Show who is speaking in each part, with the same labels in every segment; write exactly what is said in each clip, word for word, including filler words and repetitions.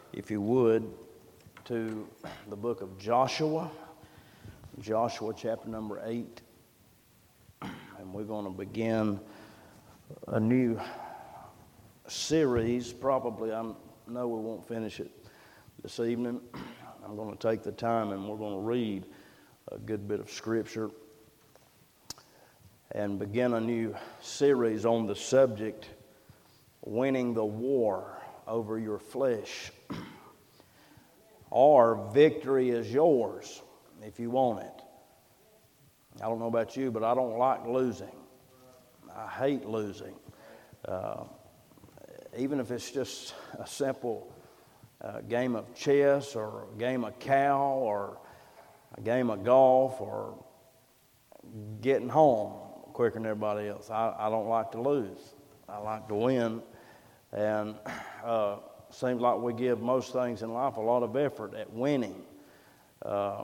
Speaker 1: if you would, to the book of Joshua, Joshua chapter number eight. And we're going to begin a new series. Probably, I know we won't finish it this evening. I'm going to take the time and we're going to read a good bit of scripture and begin a new series on the subject, winning the war over your flesh. Or victory is yours if you want it. I don't know about you, but I don't like losing. I hate losing. Uh, even if it's just a simple uh, game of chess or a game of cow or a game of golf or getting home quicker than everybody else. I, I don't like to lose. I like to win. And uh, seems like we give most things in life a lot of effort at winning, uh,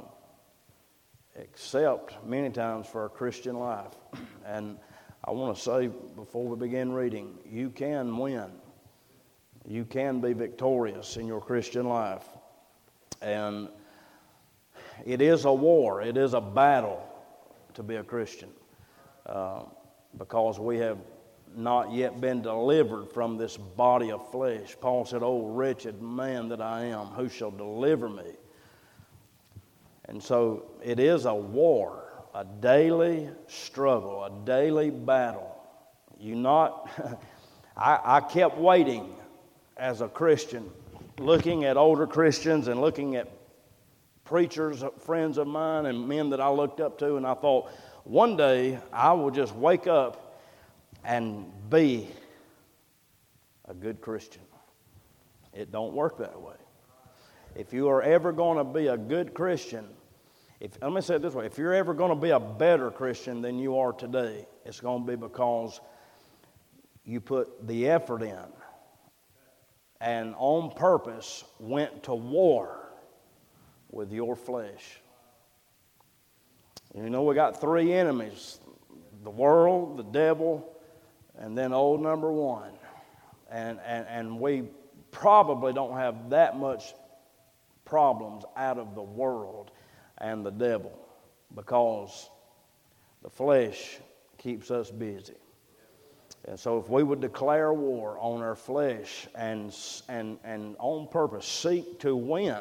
Speaker 1: except many times for a Christian life. And I want to say before we begin reading, you can win. You can be victorious in your Christian life. And it is a war. It is a battle to be a Christian uh, because we have not yet been delivered from this body of flesh. Paul said, "Oh, wretched man that I am, who shall deliver me?" And so it is a war, a daily struggle, a daily battle. You not, I, I kept waiting as a Christian, looking at older Christians and looking at preachers, friends of mine and men that I looked up to, and I thought, one day I will just wake up and be a good Christian. It don't work that way. If you are ever going to be a good Christian, if let me say it this way, if you're ever going to be a better Christian than you are today, it's going to be because you put the effort in and on purpose went to war with your flesh. You know, we got three enemies: the world, the devil, and then old number one. And, and and we probably don't have that much problems out of the world and the devil because the flesh keeps us busy. And so if we would declare war on our flesh and and and on purpose seek to win,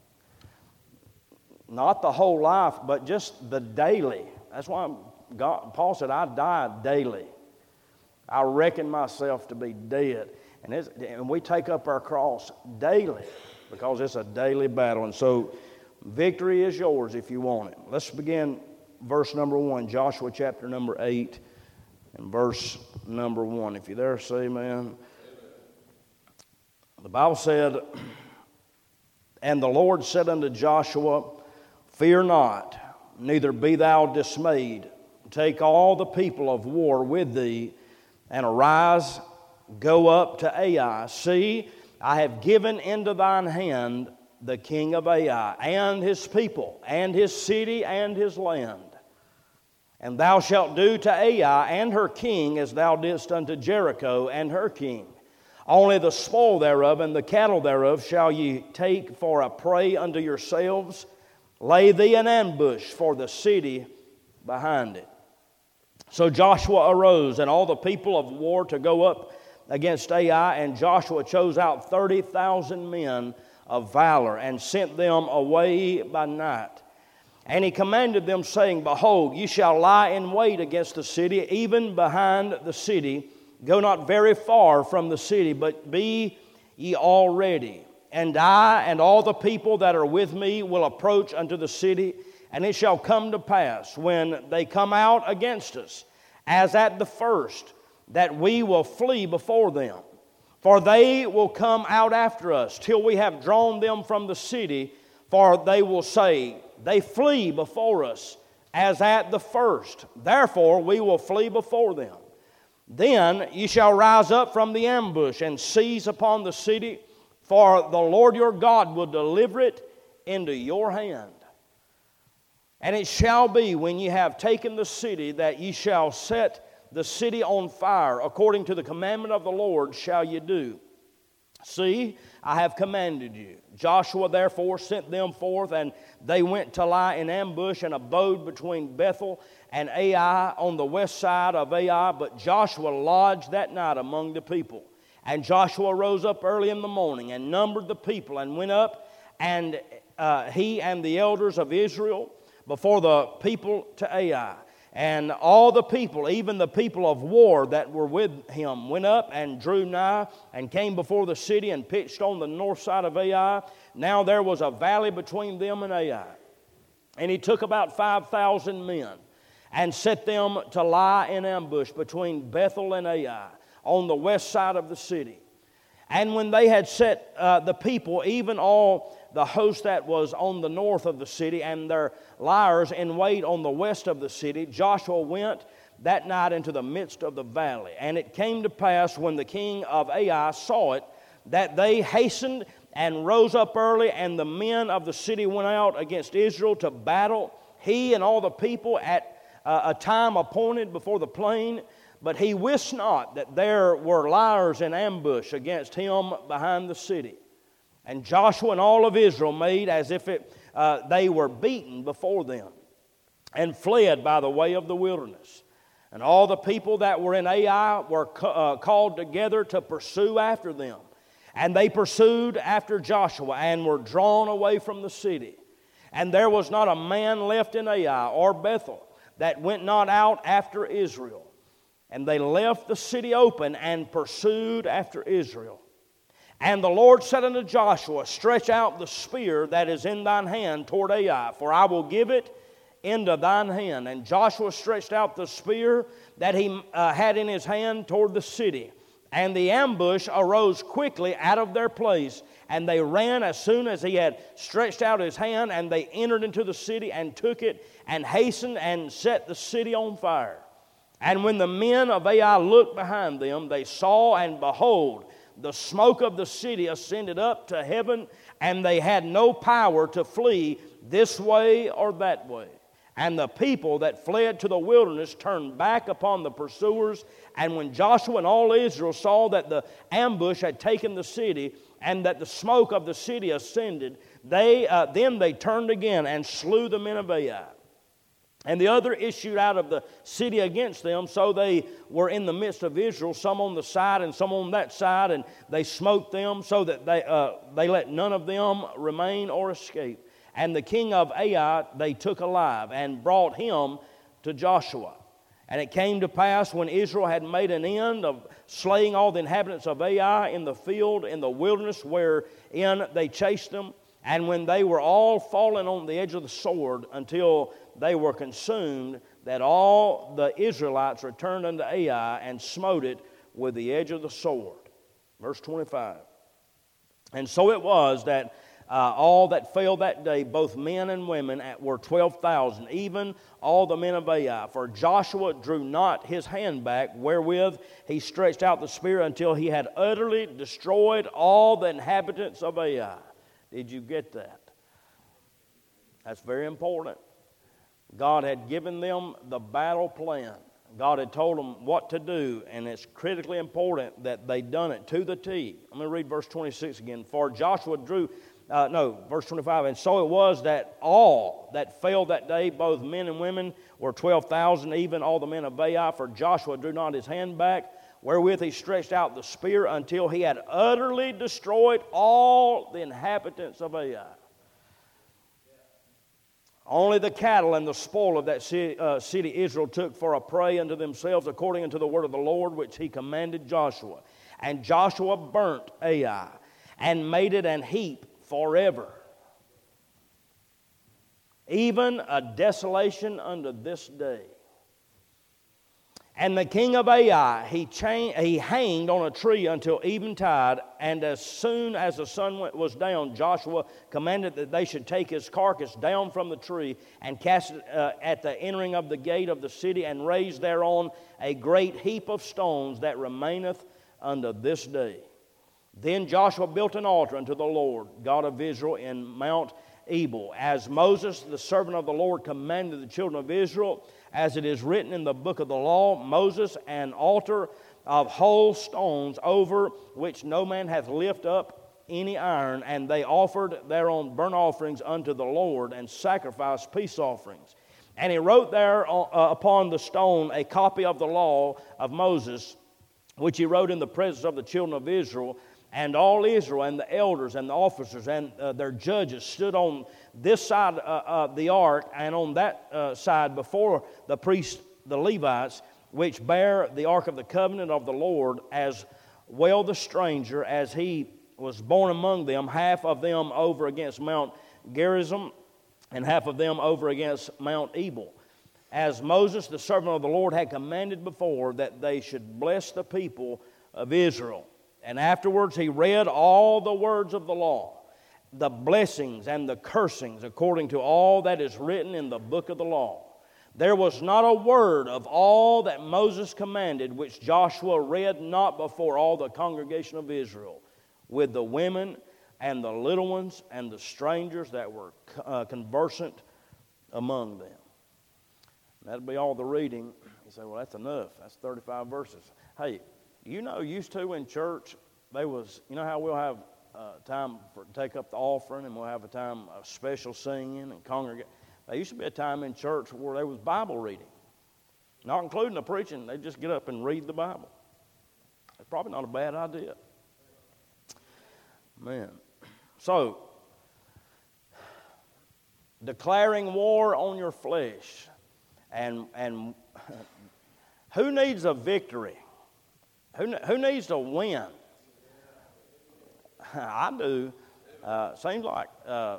Speaker 1: not the whole life, but just the daily. That's why God, Paul said, I die daily. I reckon myself to be dead. And, it's, and we take up our cross daily because it's a daily battle. And so victory is yours if you want it. Let's begin verse number one, Joshua chapter number eight and verse number one. If you're there, say amen. The Bible said, "And the Lord said unto Joshua, Fear not, neither be thou dismayed. Take all the people of war with thee, and arise, go up to Ai. See, I have given into thine hand the king of Ai, and his people, and his city, and his land. And thou shalt do to Ai and her king as thou didst unto Jericho and her king. Only the spoil thereof and the cattle thereof shall ye take for a prey unto yourselves. Lay thee an ambush for the city behind it." So Joshua arose, and all the people of war to go up against Ai, and Joshua chose out thirty thousand men of valor, and sent them away by night. And he commanded them, saying, Behold, ye shall lie in wait against the city, even behind the city. Go not very far from the city, but be ye all ready. And I and all the people that are with me will approach unto the city, and it shall come to pass, when they come out against us, as at the first, that we will flee before them. For they will come out after us, till we have drawn them from the city. For they will say, They flee before us, as at the first. Therefore we will flee before them. Then ye shall rise up from the ambush, and seize upon the city, for the Lord your God will deliver it into your hand. And it shall be, when ye have taken the city, that ye shall set the city on fire, according to the commandment of the Lord shall ye do. See, I have commanded you. Joshua therefore sent them forth, and they went to lie in ambush and abode between Bethel and Ai on the west side of Ai. But Joshua lodged that night among the people. And Joshua rose up early in the morning and numbered the people and went up, and uh, he and the elders of Israel before the people to Ai. And all the people, even the people of war that were with him, went up and drew nigh and came before the city and pitched on the north side of Ai. Now there was a valley between them and Ai. And he took about five thousand men and set them to lie in ambush between Bethel and Ai on the west side of the city. And when they had set uh, the people, even all the host that was on the north of the city, and their liers in wait on the west of the city, Joshua went that night into the midst of the valley. And it came to pass, when the king of Ai saw it, that they hastened and rose up early, and the men of the city went out against Israel to battle, he and all the people at uh, a time appointed before the plain. But he wist not that there were liers in ambush against him behind the city. And Joshua and all of Israel made as if it, uh, they were beaten before them, and fled by the way of the wilderness. And all the people that were in Ai were ca- uh, called together to pursue after them. And they pursued after Joshua, and were drawn away from the city. And there was not a man left in Ai or Bethel that went not out after Israel. And they left the city open and pursued after Israel. And the Lord said unto Joshua, Stretch out the spear that is in thine hand toward Ai, for I will give it into thine hand. And Joshua stretched out the spear that he uh, had in his hand toward the city. And the ambush arose quickly out of their place, and they ran as soon as he had stretched out his hand, and they entered into the city and took it, and hastened and set the city on fire. And when the men of Ai looked behind them, they saw, and behold, the smoke of the city ascended up to heaven, and they had no power to flee this way or that way. And the people that fled to the wilderness turned back upon the pursuers. And when Joshua and all Israel saw that the ambush had taken the city, and that the smoke of the city ascended, they uh, then they turned again and slew the men of Ai. And the other issued out of the city against them, so they were in the midst of Israel, some on the side and some on that side, and they smote them, so that they uh, they let none of them remain or escape. And the king of Ai they took alive, and brought him to Joshua. And it came to pass, when Israel had made an end of slaying all the inhabitants of Ai in the field, in the wilderness wherein they chased them, and when they were all fallen on the edge of the sword until they were consumed, that all the Israelites returned unto Ai and smote it with the edge of the sword. Verse twenty-five. And so it was that uh, all that fell that day, both men and women, were twelve thousand, even all the men of Ai. For Joshua drew not his hand back, wherewith he stretched out the spear, until he had utterly destroyed all the inhabitants of Ai. Did you get that? That's very important. God had given them the battle plan. God had told them what to do, and it's critically important that they done it to the T. I'm going to read verse twenty-six again. For Joshua drew, uh, no, verse twenty-five, and so it was that all that fell that day, both men and women, were twelve thousand, even all the men of Ai. For Joshua drew not his hand back, wherewith he stretched out the spear, until he had utterly destroyed all the inhabitants of Ai. Only the cattle and the spoil of that city, uh, city Israel took for a prey unto themselves, according unto the word of the Lord, which he commanded Joshua. And Joshua burnt Ai, and made it an heap forever, even a desolation unto this day. And the king of Ai, he, chain, he hanged on a tree until eventide, and as soon as the sun went, was down, Joshua commanded that they should take his carcass down from the tree and cast it uh, at the entering of the gate of the city, and raise thereon a great heap of stones that remaineth unto this day. Then Joshua built an altar unto the Lord, God of Israel, in Mount Ebal, as Moses, the servant of the Lord, commanded the children of Israel, as it is written in the book of the law. Moses, an altar of whole stones, over which no man hath lifted up any iron, and they offered thereon burnt offerings unto the Lord, and sacrificed peace offerings. And he wrote there uh, upon the stone a copy of the law of Moses, which he wrote in the presence of the children of Israel. And all Israel and the elders and the officers and uh, their judges stood on this side uh, of the ark, and on that uh, side before the priests, the Levites, which bear the ark of the covenant of the Lord, as well the stranger, as he was born among them, half of them over against Mount Gerizim, and half of them over against Mount Ebal, as Moses, the servant of the Lord, had commanded before, that they should bless the people of Israel. And afterwards he read all the words of the law, the blessings and the cursings, according to all that is written in the book of the law. There was not a word of all that Moses commanded which Joshua read not before all the congregation of Israel, with the women and the little ones and the strangers that were uh, conversant among them. That'll be all the reading. You say, well, that's enough. That's thirty-five verses. Hey, you know, used to in church, they was, you know how we'll have uh, time for take up the offering, and we'll have a time of special singing and congregate. There used to be a time in church where there was Bible reading, not including the preaching. They just get up and read the Bible. It's probably not a bad idea. Man, so declaring war on your flesh, and and who needs a victory? Who, who needs to win? I do. Uh, seems like uh,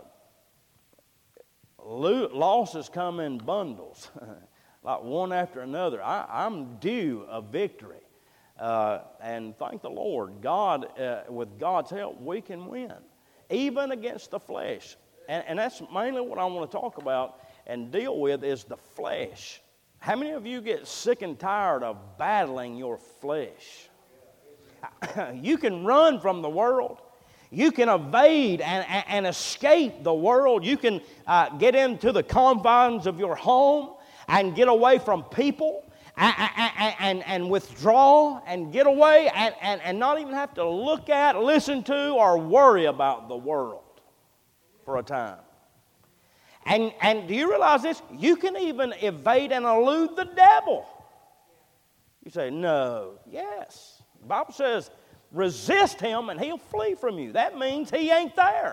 Speaker 1: lo- losses come in bundles, like one after another. I, I'm due a victory. Uh, and thank the Lord, God, uh, with God's help, we can win, even against the flesh. And, and that's mainly what I want to talk about and deal with is the flesh. How many of you get sick and tired of battling your flesh? You can run from the world. You can evade and, and, and escape the world. You can uh, get into the confines of your home and get away from people and, and, and, and withdraw and get away and, and, and not even have to look at, listen to, or worry about the world for a time. And, and do you realize this? You can even evade and elude the devil. You say, no. Yes. The Bible says, resist him and he'll flee from you. That means he ain't there.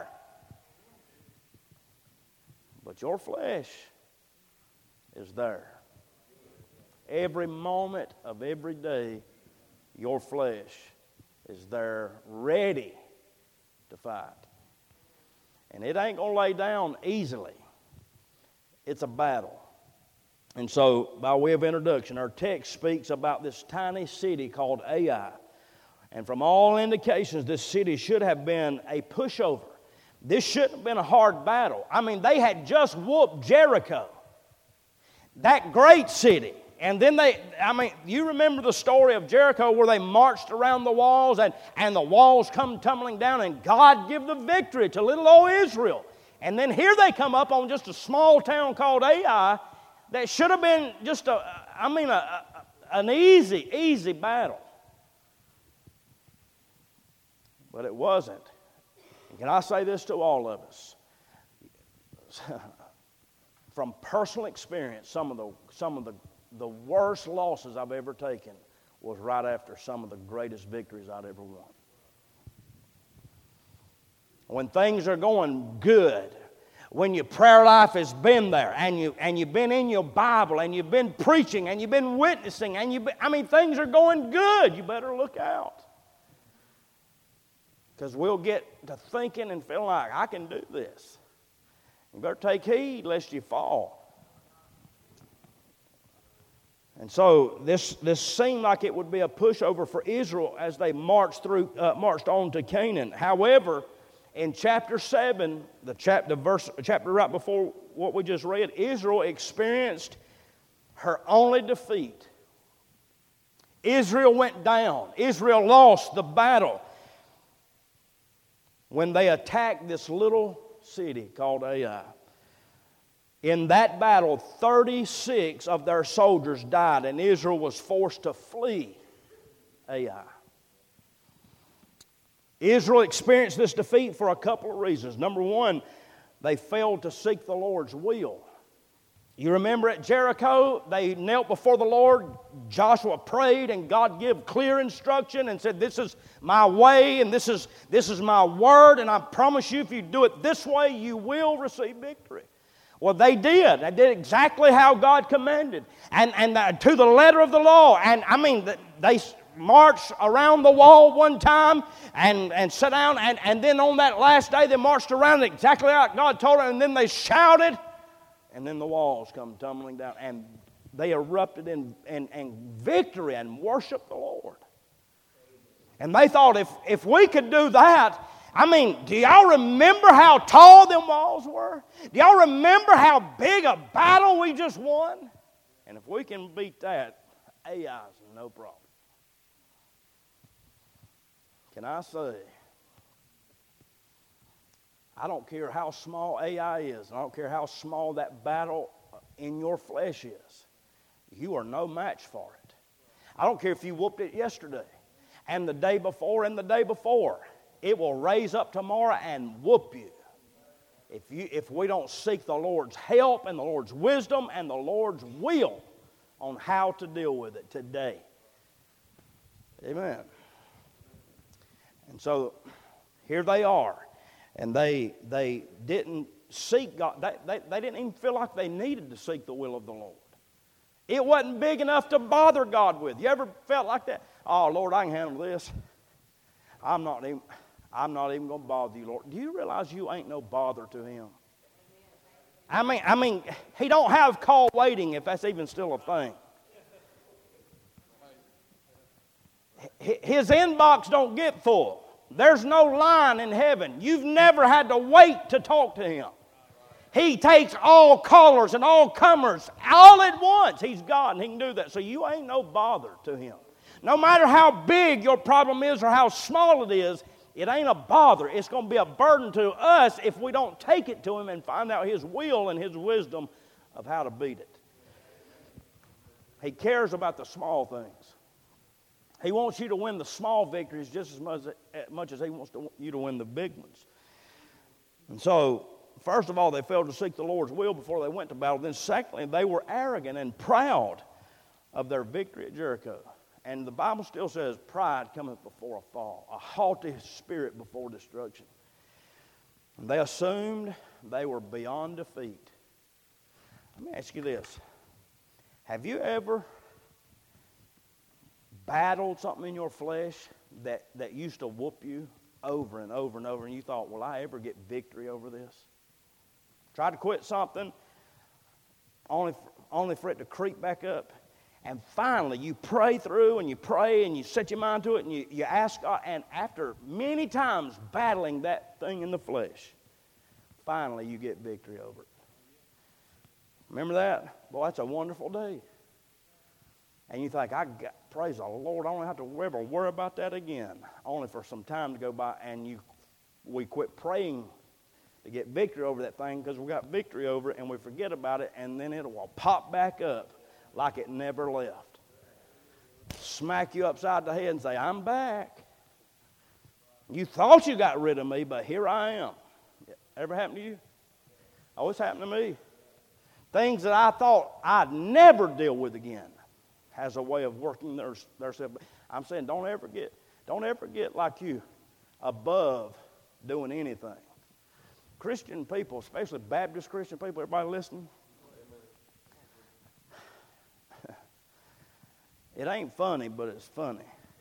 Speaker 1: But your flesh is there. Every moment of every day, your flesh is there ready to fight. And it ain't going to lay down easily. It's a battle. And so, by way of introduction, our text speaks about this tiny city called Ai. And from all indications, this city should have been a pushover. This shouldn't have been a hard battle. I mean, they had just whooped Jericho, that great city. And then they, I mean, you remember the story of Jericho where they marched around the walls and, and the walls come tumbling down and God give the victory to little old Israel. And then here they come up on just a small town called Ai that should have been just a, I mean, a, a, an easy, easy battle. But it wasn't. And can I say this to all of us? From personal experience, some of the some of the, the worst losses I've ever taken was right after some of the greatest victories I'd ever won. When things are going good, when your prayer life has been there, and you and you've been in your Bible, and you've been preaching, and you've been witnessing, and you I mean things are going good, you better look out. Because we'll get to thinking and feeling like, I can do this. You better take heed lest you fall. And so this, this seemed like it would be a pushover for Israel as they marched through, uh, marched on to Canaan. However, in chapter seven, the chapter, verse, chapter right before what we just read, Israel experienced her only defeat. Israel went down. Israel lost the battle when they attacked this little city called Ai. In that battle, thirty-six of their soldiers died, and Israel was forced to flee Ai. Israel experienced this defeat for a couple of reasons. Number one, they failed to seek the Lord's will. You remember at Jericho, they knelt before the Lord. Joshua prayed and God gave clear instruction and said, this is my way and this is, this is my word, and I promise you if you do it this way, you will receive victory. Well, they did. They did exactly how God commanded, and, and uh, to the letter of the law. And I mean, they marched around the wall one time and, and sat down, and, and then on that last day they marched around exactly like God told them, and then they shouted. And then the walls come tumbling down, and they erupted in, in, in victory and worshiped the Lord. And they thought, if, if we could do that, I mean, do y'all remember how tall them walls were? Do y'all remember how big a battle we just won? And if we can beat that, A I's no problem. Can I say, I don't care how small A I is. I don't care how small that battle in your flesh is. You are no match for it. I don't care if you whooped it yesterday and the day before and the day before. It will raise up tomorrow and whoop you. If, you, if we don't seek the Lord's help and the Lord's wisdom and the Lord's will on how to deal with it today. Amen. And so here they are. And they they didn't seek God. They, they, they didn't even feel like they needed to seek the will of the Lord. It wasn't big enough to bother God with. You ever felt like that? Oh, Lord, I can handle this. I'm not even, I'm not even going to bother you, Lord. Do you realize you ain't no bother to Him? I mean, I mean, He don't have call waiting, if that's even still a thing. His inbox don't get full. There's no line in heaven. You've never had to wait to talk to Him. He takes all callers and all comers all at once. He's God and He can do that. So you ain't no bother to Him. No matter how big your problem is or how small it is, it ain't a bother. It's going to be a burden to us if we don't take it to Him and find out His will and His wisdom of how to beat it. He cares about the small things. He wants you to win the small victories just as much, as much as He wants to, you to win the big ones. And so, first of all, they failed to seek the Lord's will before they went to battle. Then secondly, they were arrogant and proud of their victory at Jericho. And the Bible still says, pride cometh before a fall, a haughty spirit before destruction. And they assumed they were beyond defeat. Let me ask you this. Have you ever battled something in your flesh that, that used to whoop you over and over and over, and you thought, will I ever get victory over this? Tried to quit something, only for, only for it to creep back up. And finally, you pray through and you pray and you set your mind to it and you, you ask God. And after many times battling that thing in the flesh, finally you get victory over it. Remember that? Boy, that's a wonderful day. And you think, I got, praise the Lord, I don't have to ever worry about that again. Only for some time to go by, and you, we quit praying to get victory over that thing because we got victory over it, and we forget about it, and then it will pop back up like it never left. Smack you upside the head and say, I'm back. You thought you got rid of me, but here I am. Ever happened to you? Oh, it's happened to me. Things that I thought I'd never deal with again has a way of working their, their self. I'm saying don't ever get, don't ever get like you above doing anything. Christian people, especially Baptist Christian people, everybody listening? It ain't funny, but it's funny.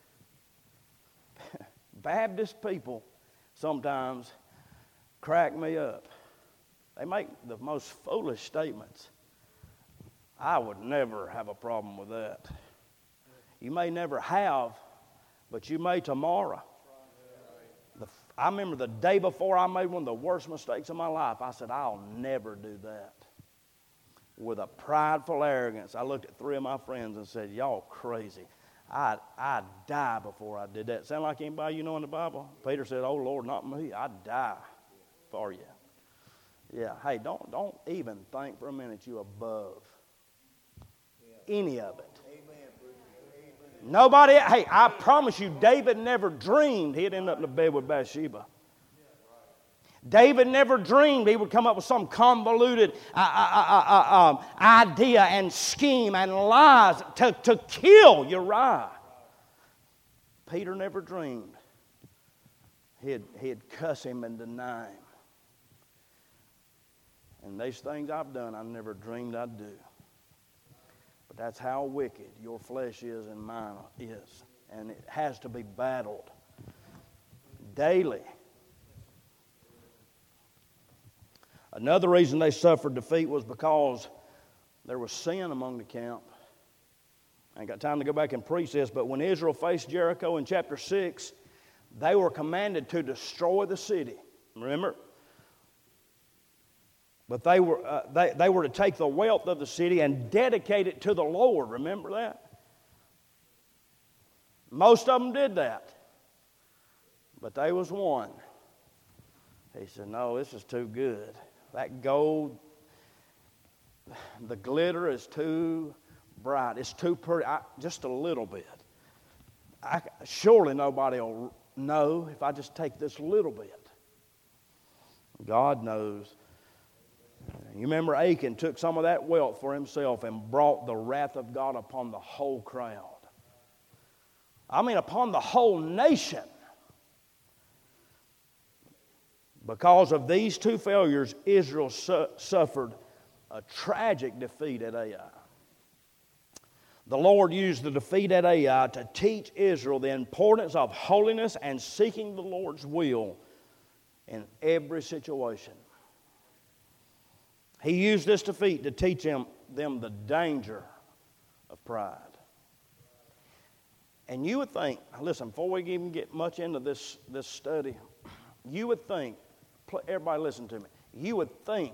Speaker 1: Baptist people sometimes crack me up. They make the most foolish statements. I would never have a problem with that. You may never have, but you may tomorrow. The, I remember the day before I made one of the worst mistakes of my life. I said, I'll never do that. With a prideful arrogance, I looked at three of my friends and said, y'all crazy. I'd, I'd die before I did that. Sound like anybody you know in the Bible? Peter said, oh, Lord, not me. I'd die for you. Yeah, hey, don't, don't even think for a minute you're above any of it. Nobody, hey, I promise you, David never dreamed he'd end up in the bed with Bathsheba. David never dreamed he would come up with some convoluted uh, uh, uh, uh, um, idea and scheme and lies to, to kill Uriah. Peter never dreamed he'd, he'd cuss him and deny him. And these things I've done, I never dreamed I'd do. But that's how wicked your flesh is and mine is. And it has to be battled daily. Another reason they suffered defeat was because there was sin among the camp. I ain't got time to go back and preach this, but when Israel faced Jericho in chapter six, they were commanded to destroy the city. Remember? But they were, uh, they, they were to take the wealth of the city and dedicate it to the Lord. Remember that? Most of them did that. But there was one. He said, no, this is too good. That gold, the glitter is too bright. It's too pretty. I, just a little bit. I, surely nobody will know if I just take this little bit. God knows. You remember Achan took some of that wealth for himself and brought the wrath of God upon the whole crowd. I mean, upon the whole nation. Because of these two failures, Israel su- suffered a tragic defeat at Ai. The Lord used the defeat at Ai to teach Israel the importance of holiness and seeking the Lord's will in every situation. He used this defeat to teach them, them the danger of pride. And you would think, listen, before we even get much into this, this study, you would think, everybody listen to me, you would think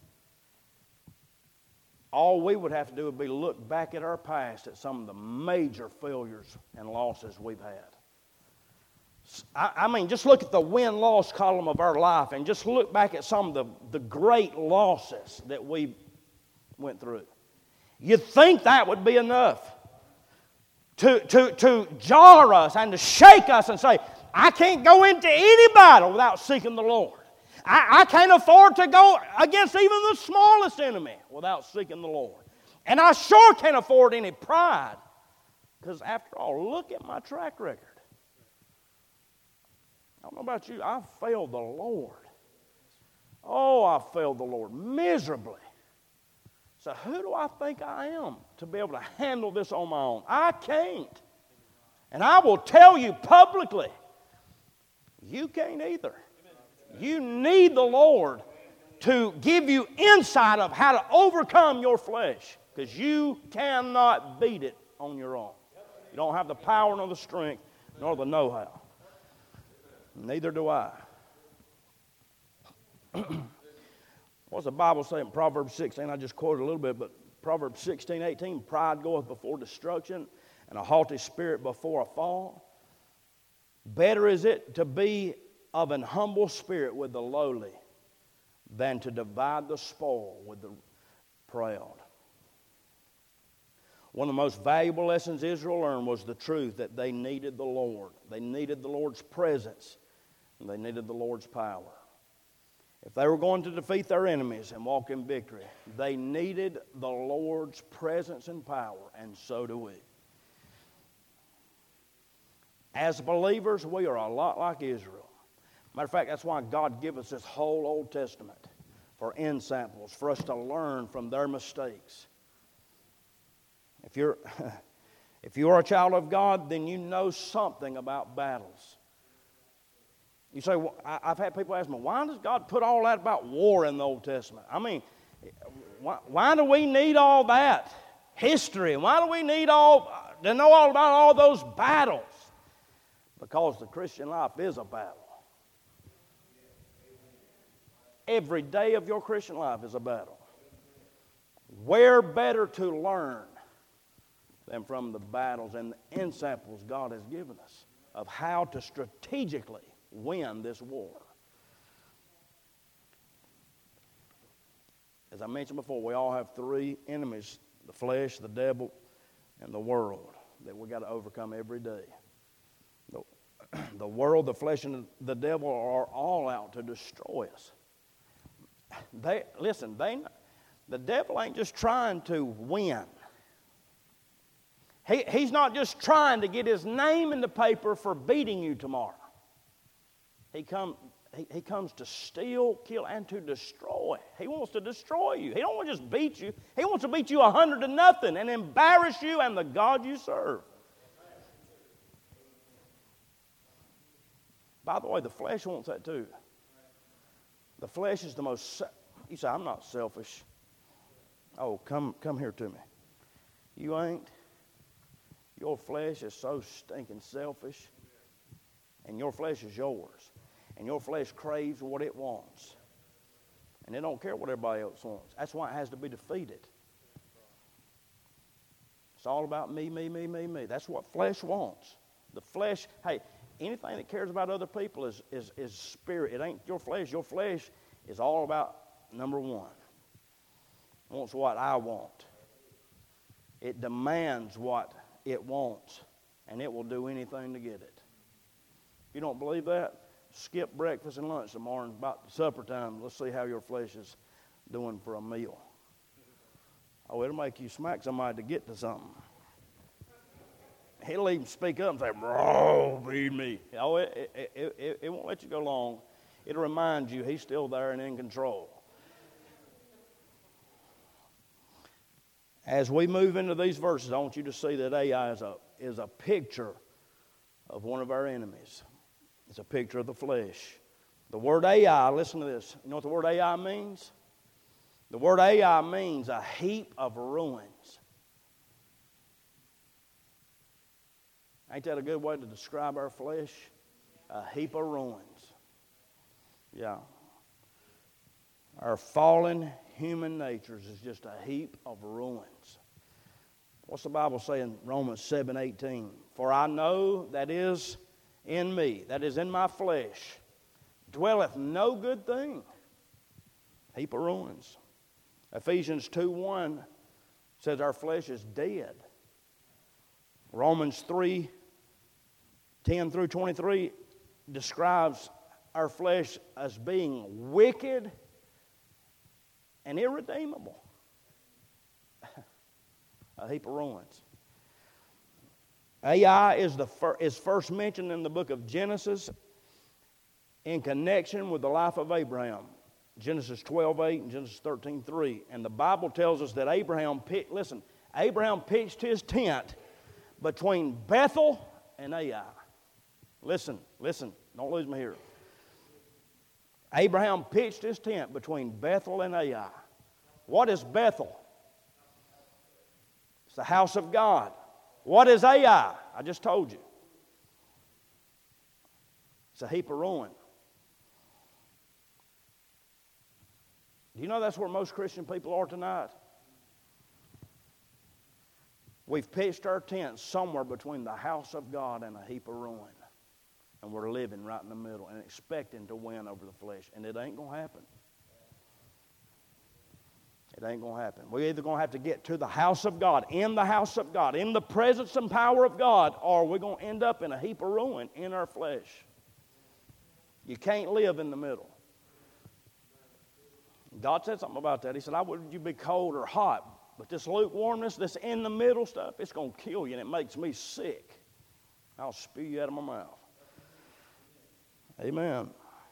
Speaker 1: all we would have to do would be look back at our past at some of the major failures and losses we've had. I, I mean, just look at the win-loss column of our life and just look back at some of the, the great losses that we went through. You'd think that would be enough to, to, to jar us and to shake us and say, I can't go into any battle without seeking the Lord. I, I can't afford to go against even the smallest enemy without seeking the Lord. And I sure can't afford any pride because after all, look at my track record. I don't know about you, I've failed the Lord. Oh, I've failed the Lord miserably. So who do I think I am to be able to handle this on my own? I can't. And I will tell you publicly, you can't either. You need the Lord to give you insight of how to overcome your flesh because you cannot beat it on your own. You don't have the power nor the strength nor the know-how. Neither do I. What's the Bible say in Proverbs sixteen? I just quoted a little bit, but Proverbs sixteen, eighteen, pride goeth before destruction, and a haughty spirit before a fall. Better is it to be of an humble spirit with the lowly than to divide the spoil with the proud. One of the most valuable lessons Israel learned was the truth that they needed the Lord. They needed the Lord's presence, and they needed the Lord's power. If they were going to defeat their enemies and walk in victory, they needed the Lord's presence and power, and so do we. As believers, we are a lot like Israel. Matter of fact, that's why God gave us this whole Old Testament for end samples, for us to learn from their mistakes. If you're, if you're a child of God, then you know something about battles. You say, well, I've had people ask me, why does God put all that about war in the Old Testament? I mean, why, why do we need all that history? Why do we need all to know all about all those battles? Because the Christian life is a battle. Every day of your Christian life is a battle. Where better to learn than from the battles and the ensamples God has given us of how to strategically win this war. As I mentioned before, we all have three enemies: the flesh, the devil, and the world. that we got to overcome every day. The, the world, the flesh, and the devil are all out to destroy us. They listen. They, the devil ain't just trying to win. He, he's not just trying to get his name in the paper for beating you tomorrow. He come. He, he comes to steal, kill, and to destroy. He wants to destroy you. He don't want to just beat you. He wants to beat you a hundred to nothing and embarrass you and the God you serve. By the way, the flesh wants that too. The flesh is the most. You say, I'm not selfish. Oh, come, come here to me. You ain't. Your flesh is so stinking selfish, and your flesh is yours. And your flesh craves what it wants. And it don't care what everybody else wants. That's why it has to be defeated. It's all about me, me, me, me, me. That's what flesh wants. The flesh, hey, anything that cares about other people is, is, is spirit. It ain't your flesh. Your flesh is all about number one. It wants what I want. It demands what it wants. And it will do anything to get it. If you don't believe that, skip breakfast and lunch tomorrow, and about supper time, let's see how your flesh is doing for a meal. Oh, it'll make you smack somebody to get to something. He'll even speak up and say, bro, feed me. Oh, it, it, it, it, it won't let you go long. It'll remind you he's still there and in control. As we move into these verses, I want you to see that Ai is a, is a picture of one of our enemies. It's a picture of the flesh. The word Ai, listen to this. You know what the word Ai means? The word Ai means a heap of ruins. Ain't that a good way to describe our flesh? A heap of ruins. Yeah. Our fallen human natures is just a heap of ruins. What's the Bible say in Romans seven eighteen? For I know that is in me, that is in my flesh, dwelleth no good thing. Heap of ruins. Ephesians two one says our flesh is dead. Romans three ten through twenty-three describes our flesh as being wicked and irredeemable. A heap of ruins. Ai is, the fir- is first mentioned in the book of Genesis in connection with the life of Abraham. Genesis twelve eight and Genesis thirteen three. And the Bible tells us that Abraham, picked, listen, Abraham pitched his tent between Bethel and Ai. Listen, listen, don't lose me here. Abraham pitched his tent between Bethel and Ai. What is Bethel? It's the house of God. What is Ai? I just told you. It's a heap of ruin. Do you know that's where most Christian people are tonight? We've pitched our tents somewhere between the house of God and a heap of ruin. And we're living right in the middle and expecting to win over the flesh. And it ain't going to happen. It ain't going to happen. We're either going to have to get to the house of God, in the house of God, in the presence and power of God, or we're going to end up in a heap of ruin in our flesh. You can't live in the middle. God said something about that. He said, I wouldn't you be cold or hot. But this lukewarmness, this in the middle stuff, it's going to kill you, and it makes me sick. I'll spew you out of my mouth. Amen.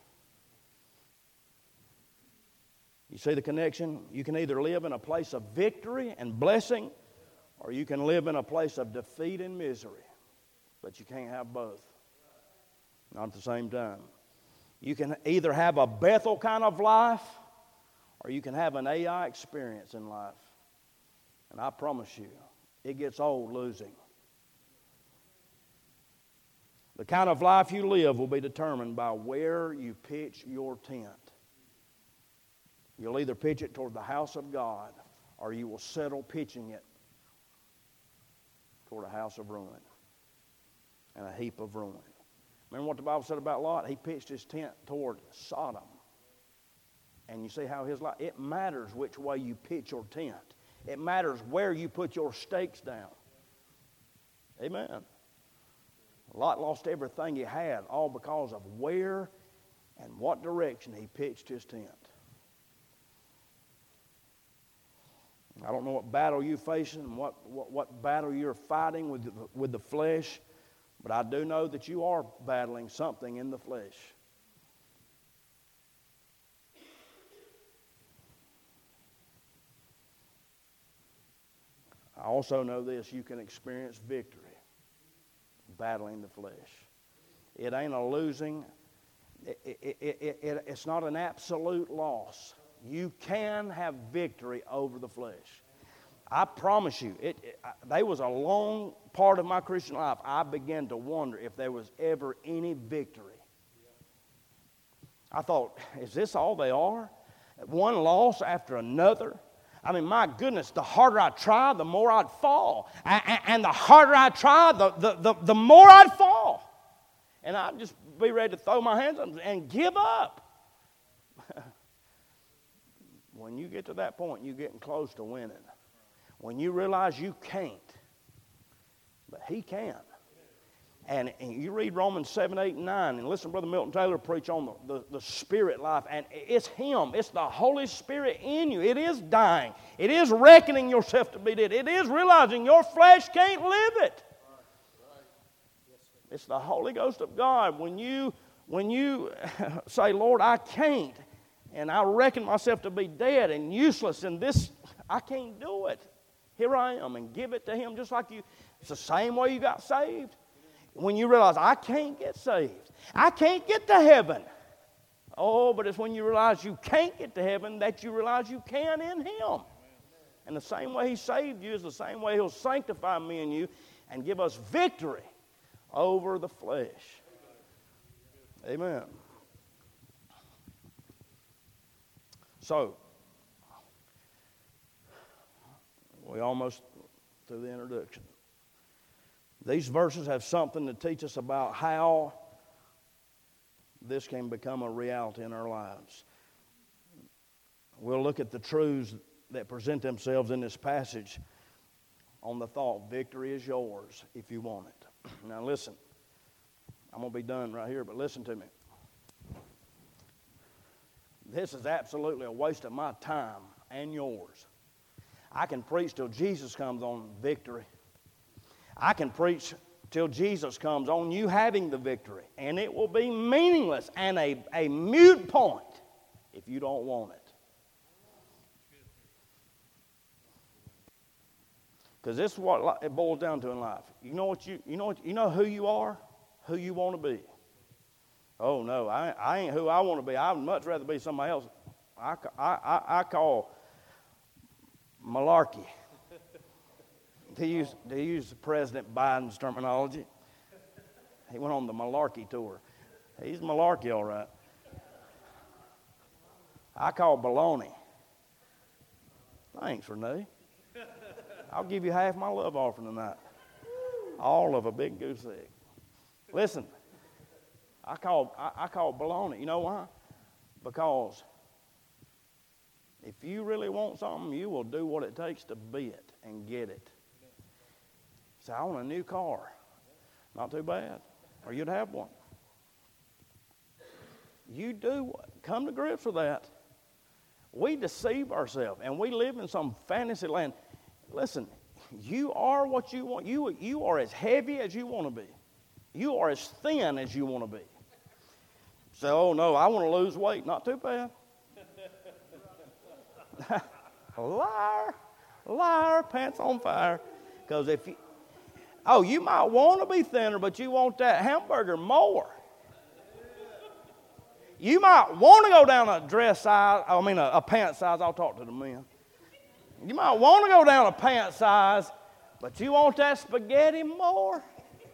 Speaker 1: You see the connection? You can either live in a place of victory and blessing, or you can live in a place of defeat and misery. But you can't have both. Not at the same time. You can either have a Bethel kind of life, or you can have an Ai experience in life. And I promise you, it gets old losing. The kind of life you live will be determined by where you pitch your tent. You'll either pitch it toward the house of God, or you will settle pitching it toward a house of ruin and a heap of ruin. Remember what the Bible said about Lot? He pitched his tent toward Sodom. And you see how his life, it matters which way you pitch your tent. It matters where you put your stakes down. Amen. Lot lost everything he had, all because of where and what direction he pitched his tent. I don't know what battle you're facing and what, what, what battle you're fighting with the, with the flesh, but I do know that you are battling something in the flesh. I also know this, you can experience victory battling the flesh. It ain't a losing, it, it, it, it, it's not an absolute loss. You can have victory over the flesh. I promise you, it, it, there was a long part of my Christian life I began to wonder if there was ever any victory. I thought, is this all they are? One loss after another? I mean, my goodness, the harder I try, the more I'd fall. And, and the harder I try, the, the, the, the more I'd fall. And I'd just be ready to throw my hands up and give up. When you get to that point, you're getting close to winning. When you realize you can't, but he can. And, and you read Romans seven, eight, and nine, and listen to Brother Milton Taylor preach on the, the, the spirit life. And it's him. It's the Holy Spirit in you. It is dying. It is reckoning yourself to be dead. It is realizing your flesh can't live it. It's the Holy Ghost of God. When you, when you say, Lord, I can't, and I reckon myself to be dead and useless, and this, I can't do it. Here I am, and give it to him just like you. It's the same way you got saved. When you realize, I can't get saved. I can't get to heaven. Oh, but it's when you realize you can't get to heaven that you realize you can in him. And the same way he saved you is the same way he'll sanctify me and you and give us victory over the flesh. Amen. So, we almost through the introduction. These verses have something to teach us about how this can become a reality in our lives. We'll look at the truths that present themselves in this passage on the thought, victory is yours if you want it. Now listen, I'm going to be done right here, but listen to me. This is absolutely a waste of my time and yours. I can preach till Jesus comes on victory. I can preach till Jesus comes on you having the victory. And it will be meaningless and a, a mute point if you don't want it. Because this is what it boils down to in life. You know what you you know what, you know who you are, who you want to be. Oh no, I, I ain't who I want to be. I would much rather be somebody else. I, I, I, I call malarkey. To use, to use President Biden's terminology, he went on the malarkey tour. He's malarkey, all right. I call baloney. Thanks, Renee. I'll give you half my love offering tonight. All of a big goose egg. Listen, I call I, I call baloney. You know why? Because if you really want something, you will do what it takes to be it and get it. Say, I want a new car. Not too bad. Or you'd have one. You do what? Come to grips with that. We deceive ourselves and we live in some fantasy land. Listen, you are what you want. You, you are as heavy as you want to be. You are as thin as you want to be. Say, oh no, I want to lose weight. Not too bad. Liar. Liar, pants on fire. Because if you... Oh, you might want to be thinner, but you want that hamburger more. You might want to go down a dress size, I mean a, a pant size. I'll talk to the men. You might want to go down a pant size, but you want that spaghetti more.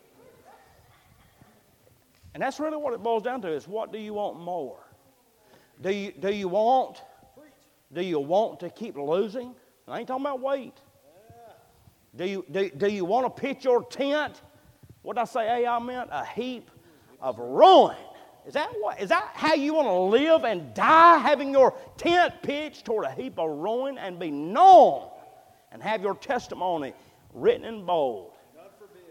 Speaker 1: And that's really what it boils down to is what do you want more? Do you, do you want, do you want to keep losing? I ain't talking about weight. Do you, do, do you want to pitch your tent? What did I say, hey, I meant? A heap of ruin. Is that what? Is that how you want to live and die, having your tent pitched toward a heap of ruin and be known and have your testimony written in bold?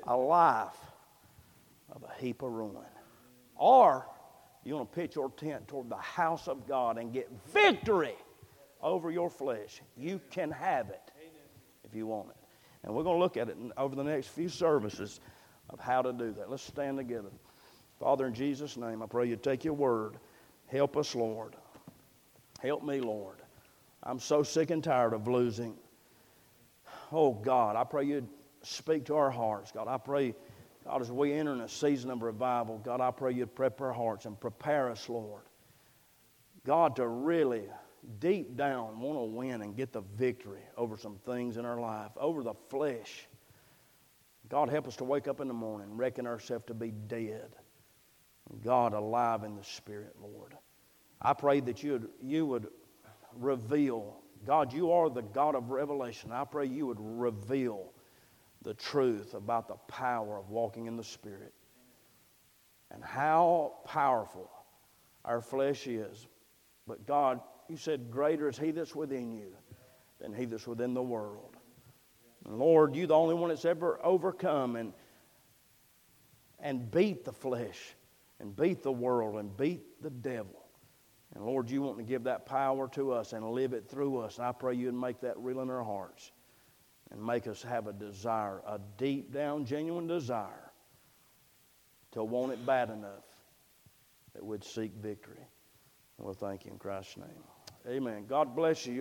Speaker 1: a life of a heap of ruin. Or you want to pitch your tent toward the house of God and get victory over your flesh. You can have it if you want it. And we're going to look at it over the next few services of how to do that. Let's stand together. Father, in Jesus' name, I pray you take your word. Help us, Lord. Help me, Lord. I'm so sick and tired of losing. Oh, God, I pray you'd speak to our hearts. God, I pray, God, as we enter in a season of revival, God, I pray you'd prep our hearts and prepare us, Lord. God, to really deep down want to win and get the victory over some things in our life, over the flesh. God, help us to wake up in the morning and reckon ourselves to be dead. God, alive in the Spirit, Lord. I pray that you would, you would reveal. God, you are the God of revelation. I pray you would reveal the truth about the power of walking in the Spirit and how powerful our flesh is. But God, you said, greater is he that's within you than he that's within the world. And Lord, you're the only one that's ever overcome and, and beat the flesh and beat the world and beat the devil. And Lord, you want to give that power to us and live it through us. And I pray you'd make that real in our hearts and make us have a desire, a deep down, genuine desire to want it bad enough that we'd seek victory. Well, thank you in Christ's name. Amen. God bless you.